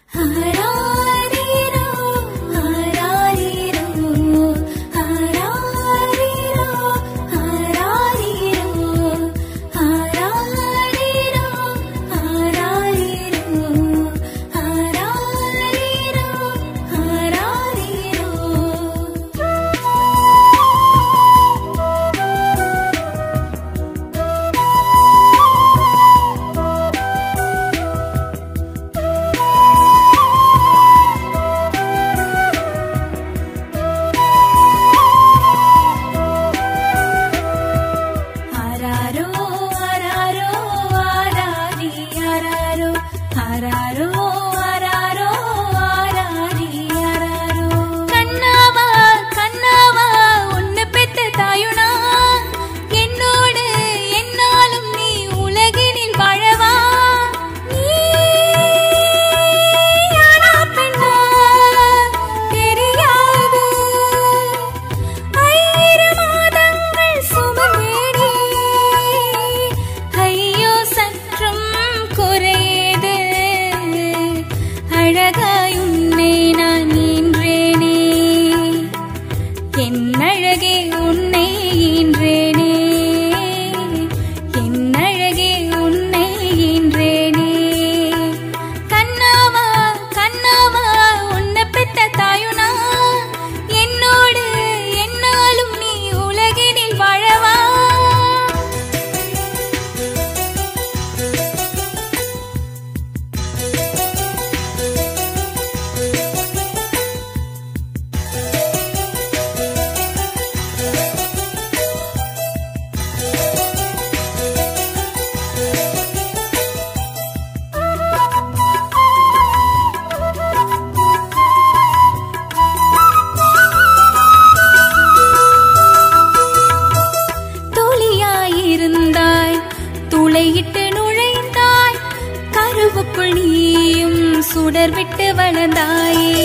சுடர்விட்டு வளர்ந்தாயே,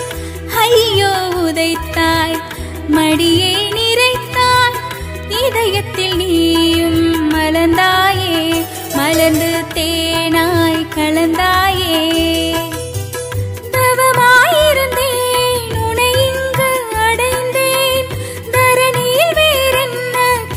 ஐயோ உதைத்தாய், மடியை நிறைத்தாய், இதயத்தில் நீயும் மலர்ந்தாயே, மலர்ந்து தேனாய் கலந்தாயே. தவமாயிருந்தேன் உனை இங்கு அடைந்தேன், தரணியில் வேறென்ன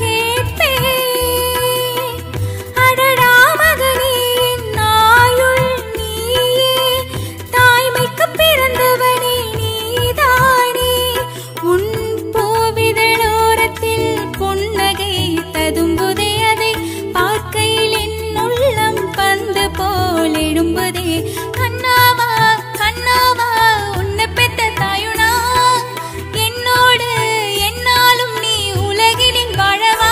கேட்பேன். அடடா மகனே நாயுள் நீயே, தாய்மைக்கு பிறந்தவனே நீதானே. உன் பூவிதழோரத்தில் புன்னகை ததும்புதே, அதை பார்க்கையில் என் உள்ளம் பந்து போல் எழும்புதே. கண்ணாவா கண்ணாவா உன்னை பெத்த தாயுனா, என்னோடு என்னாலும் நீ உலகினில் வாழவா.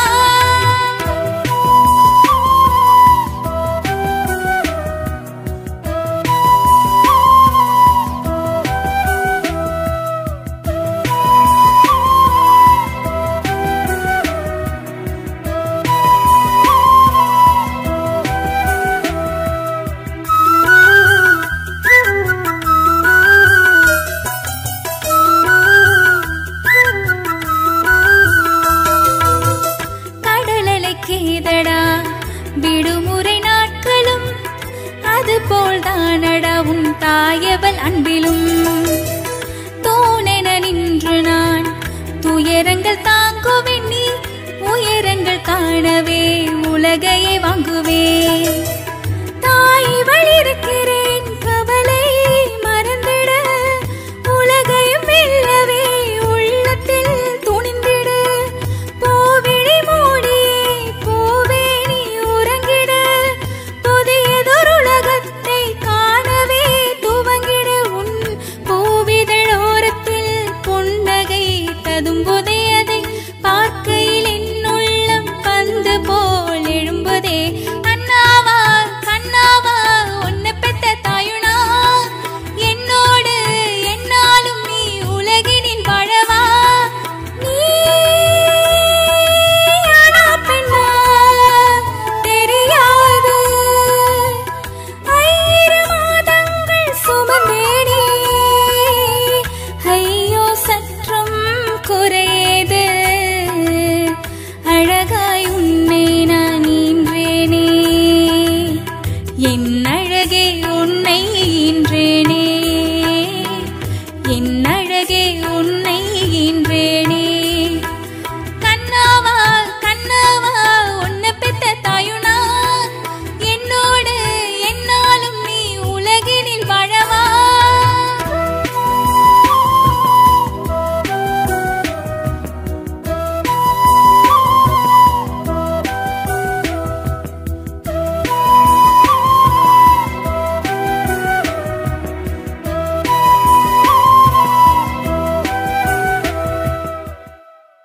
கேதடா விடுமுறை நாட்களும், அதுபோல் தானடா உன் தாயவள் அன்பிலும். தூணென நின்று நான் துயரங்கள் தாங்குவேன், நீ உயரங்கள் காணவே உலகையே வாங்குவே. தாய் வழியிருக்கிறேன்